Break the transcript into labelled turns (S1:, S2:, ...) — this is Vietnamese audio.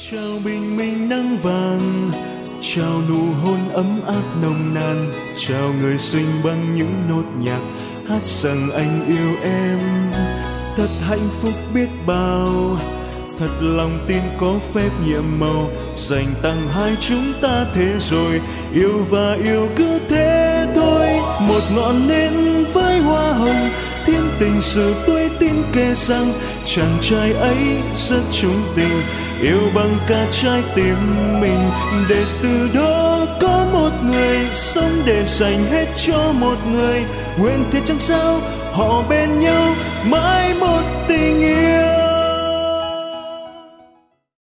S1: Chào bình minh nắng vàng, chào nụ hôn ấm áp nồng nàn, chào người sinh bằng những nốt nhạc hát rằng anh yêu em. Thật hạnh phúc biết bao, thật lòng tin có phép nhiệm màu, dành tặng hai chúng ta thế rồi, yêu và yêu cứ thế thôi. Một ngọn nến với hoa hồng, thiên tình sự tôi tin kể rằng chàng trai ấy rất trung tình, yêu bằng cả trái tim mình. Để từ đó có một người sống để dành hết cho một người, nguyện thế chẳng sao họ bên nhau mãi một tình yêu.